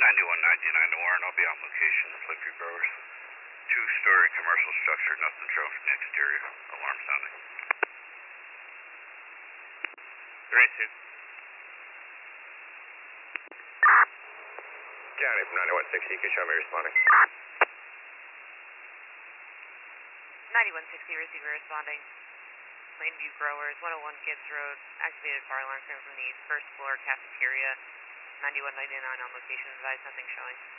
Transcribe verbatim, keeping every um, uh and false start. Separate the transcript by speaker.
Speaker 1: ninety-one ninety-nine to Warren, I'll be on location at Flippy Growers. Two-story commercial structure, nothing shown from the exterior. Alarm sounding.
Speaker 2: three two.
Speaker 3: County from ninety-one sixty, you can show me responding.
Speaker 4: ninety-one sixty, receiver responding. Plainview Growers, one oh one Gibbs Road, activated fire alarm coming from the first floor cafeteria. ninety-one ninety-nine on location, advise nothing showing.